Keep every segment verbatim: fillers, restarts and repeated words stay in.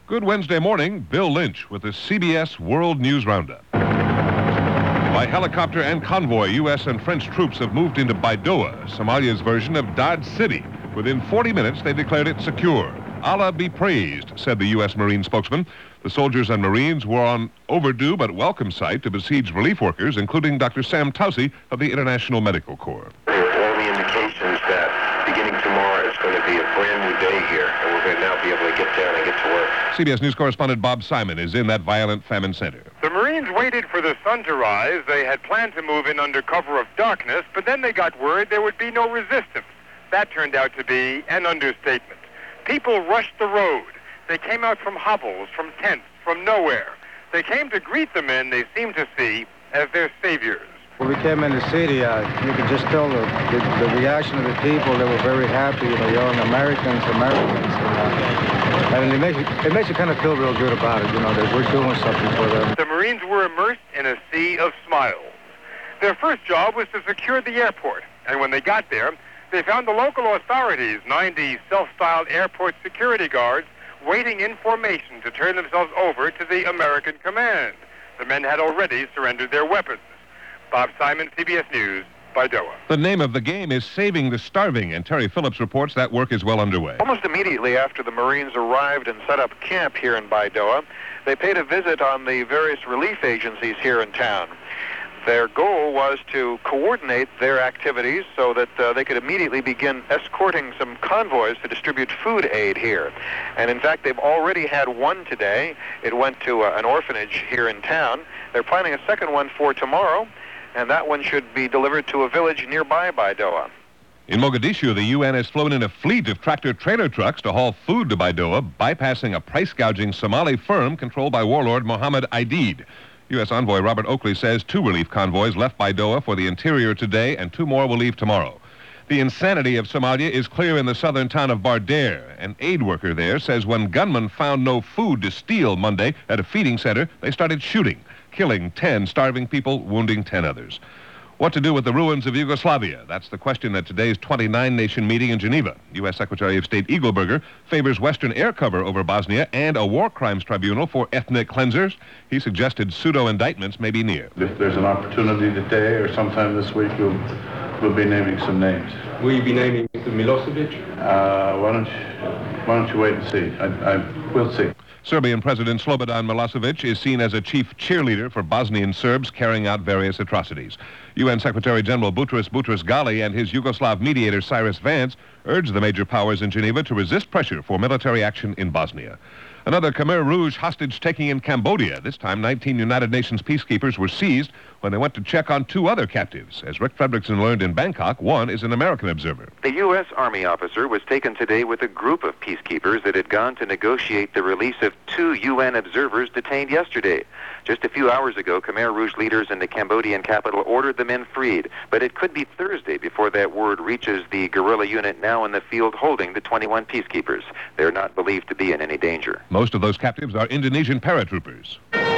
Good Wednesday morning, Bill Lynch with the C B S World News Roundup. By helicopter and convoy, U S and French troops have moved into Baidoa, Somalia's version of Dodge City. Within forty minutes, they declared it secure. Allah be praised, said the U S Marine spokesman. The soldiers and Marines were on overdue but welcome site to besiege relief workers, including Doctor Sam Tausey of the International Medical Corps. There are all the indications that beginning tomorrow is going to be a brand new day here, and we're going to now be able to get down and get to work. C B S News correspondent Bob Simon is in that violent famine center. The Marines waited for the sun to rise. They had planned to move in under cover of darkness, but then they got word there would be no resistance. That turned out to be an understatement. People rushed the road. They came out from hovels, from tents, from nowhere. They came to greet the men they seemed to see as their saviors. When we came in the city, uh, you could just tell the, the, the reaction of the people. They were very happy, you know, young Americans, Americans. And, uh, and it makes, you, it makes you kind of feel real good about it, you know, that we're doing something for them. The Marines were immersed in a sea of smiles. Their first job was to secure the airport. And when they got there, they found the local authorities, ninety self-styled airport security guards, waiting in formation to turn themselves over to the American command. The men had already surrendered their weapons. Bob Simon, C B S News, Baidoa. The name of the game is Saving the Starving, and Terry Phillips reports that work is well underway. Almost immediately after the Marines arrived and set up camp here in Baidoa, they paid a visit on the various relief agencies here in town. Their goal was to coordinate their activities so that uh, they could immediately begin escorting some convoys to distribute food aid here. And in fact, they've already had one today. It went to uh, an orphanage here in town. They're planning a second one for tomorrow, and that one should be delivered to a village nearby Baidoa. In Mogadishu, the U N has flown in a fleet of tractor-trailer trucks to haul food to Baidoa, bypassing a price-gouging Somali firm controlled by warlord Mohammed Aidid. U S envoy Robert Oakley says two relief convoys left Baidoa for the interior today, and two more will leave tomorrow. The insanity of Somalia is clear in the southern town of Bardare. An aid worker there says when gunmen found no food to steal Monday at a feeding center, they started shooting, killing ten starving people, wounding ten others. What to do with the ruins of Yugoslavia? That's the question at today's twenty-nine nation meeting in Geneva. U S Secretary of State Eagleberger favors Western air cover over Bosnia and a war crimes tribunal for ethnic cleansers. He suggested pseudo-indictments may be near. If there's an opportunity today or sometime this week, we'll, we'll be naming some names. Will you be naming Mister Milosevic? Uh, why don't you, why don't you wait and see? I, I, we'll see. Serbian President Slobodan Milosevic is seen as a chief cheerleader for Bosnian Serbs carrying out various atrocities. U N Secretary General Boutros Boutros-Ghali and his Yugoslav mediator Cyrus Vance urged the major powers in Geneva to resist pressure for military action in Bosnia. Another Khmer Rouge hostage-taking in Cambodia. This time, nineteen United Nations peacekeepers were seized when they went to check on two other captives. As Rick Fredrickson learned in Bangkok, one is an American observer. The U S Army officer was taken today with a group of peacekeepers that had gone to negotiate the release of two U N observers detained yesterday. Just a few hours ago, Khmer Rouge leaders in the Cambodian capital ordered the men freed, but it could be Thursday before that word reaches the guerrilla unit now in the field holding the twenty-one peacekeepers. They're not believed to be in any danger. Most of those captives are Indonesian paratroopers.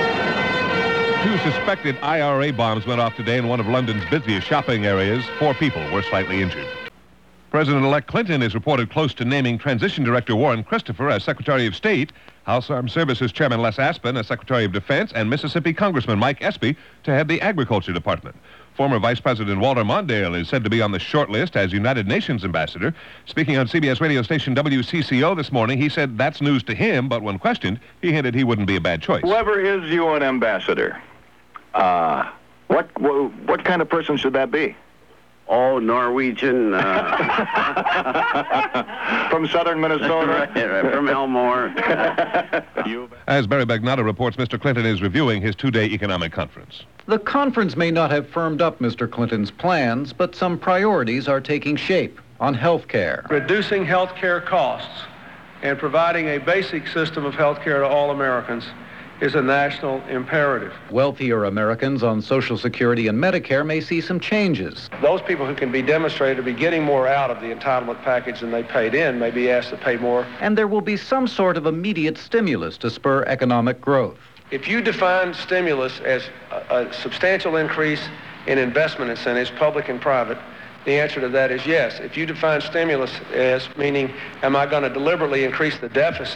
Two suspected I R A bombs went off today in one of London's busiest shopping areas. Four people were slightly injured. President-elect Clinton is reported close to naming Transition Director Warren Christopher as Secretary of State, House Armed Services Chairman Les Aspin as Secretary of Defense, and Mississippi Congressman Mike Espy to head the Agriculture Department. Former Vice President Walter Mondale is said to be on the short list as United Nations ambassador. Speaking on C B S radio station W C C O this morning, he said that's news to him, but when questioned, he hinted he wouldn't be a bad choice. Whoever is U N ambassador, uh, what, what what kind of person should that be? Oh, Norwegian. Uh... From southern Minnesota. Right, right, from Elmore. As Barry Bagnata reports, Mister Clinton is reviewing his two-day economic conference. The conference may not have firmed up Mister Clinton's plans, but some priorities are taking shape on health care. Reducing health care costs and providing a basic system of health care to all Americans is a national imperative. Wealthier Americans on Social Security and Medicare may see some changes. Those people who can be demonstrated to be getting more out of the entitlement package than they paid in may be asked to pay more. And there will be some sort of immediate stimulus to spur economic growth. If you define stimulus as a, a substantial increase in investment incentives, public and private, the answer to that is yes. If you define stimulus as meaning, am I going to deliberately increase the deficit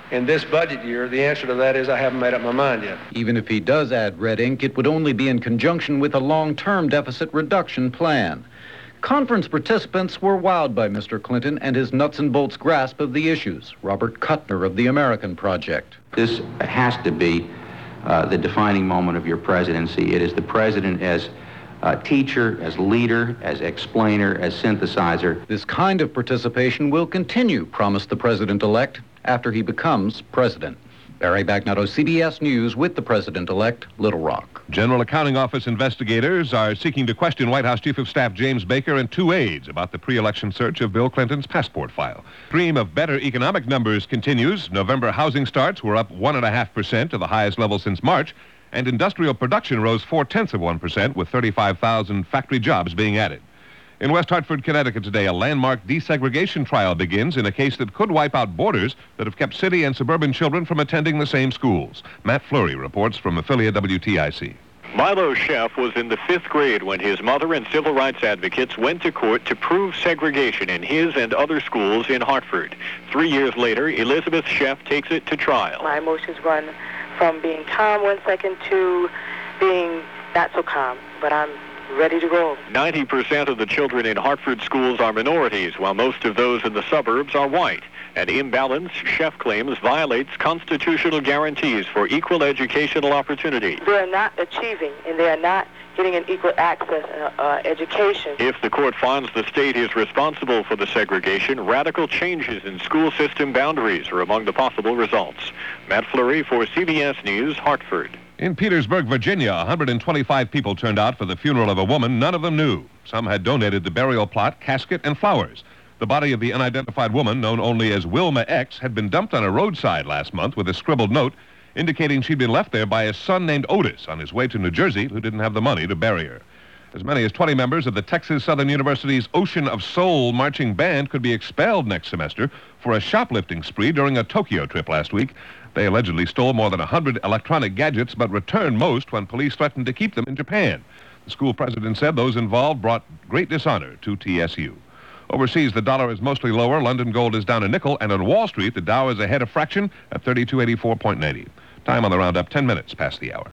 in this budget year? The answer to that is I haven't made up my mind yet. Even if he does add red ink, it would only be in conjunction with a long-term deficit reduction plan. Conference participants were wowed by Mister Clinton and his nuts and bolts grasp of the issues. Robert Kuttner of the American Project. This has to be uh, the defining moment of your presidency. It is the president as uh, teacher, as leader, as explainer, as synthesizer. This kind of participation will continue, promised the president-elect, after he becomes president. Barry Bagnotto, C B S News, with the president-elect, Little Rock. General Accounting Office investigators are seeking to question White House Chief of Staff James Baker and two aides about the pre-election search of Bill Clinton's passport file. Dream of better economic numbers continues. November housing starts were up one point five percent to the highest level since March, and industrial production rose four-tenths of one percent, with thirty-five thousand factory jobs being added. In West Hartford, Connecticut today, a landmark desegregation trial begins in a case that could wipe out borders that have kept city and suburban children from attending the same schools. Matt Fleury reports from affiliate W T I C. Milo Sheff was in the fifth grade when his mother and civil rights advocates went to court to prove segregation in his and other schools in Hartford. Three years later, Elizabeth Sheff takes it to trial. My emotions run from being calm one second to being not so calm, but I'm ready to go. ninety percent of the children in Hartford schools are minorities, while most of those in the suburbs are white. An imbalance, Sheff claims, violates constitutional guarantees for equal educational opportunity. They are not achieving, and they are not getting an equal access uh, uh, education. If the court finds the state is responsible for the segregation, radical changes in school system boundaries are among the possible results. Matt Fleury for C B S News, Hartford. In Petersburg, Virginia, one hundred twenty-five people turned out for the funeral of a woman none of them knew. Some had donated the burial plot, casket, and flowers. The body of the unidentified woman, known only as Wilma X, had been dumped on a roadside last month with a scribbled note indicating she'd been left there by a son named Otis on his way to New Jersey who didn't have the money to bury her. As many as twenty members of the Texas Southern University's Ocean of Soul marching band could be expelled next semester for a shoplifting spree during a Tokyo trip last week. They allegedly stole more than one hundred electronic gadgets, but returned most when police threatened to keep them in Japan. The school president said those involved brought great dishonor to T S U. Overseas, the dollar is mostly lower. London gold is down a nickel, and on Wall Street, the Dow is ahead a fraction at thirty-two eighty-four point nine zero. Time on the roundup, ten minutes past the hour.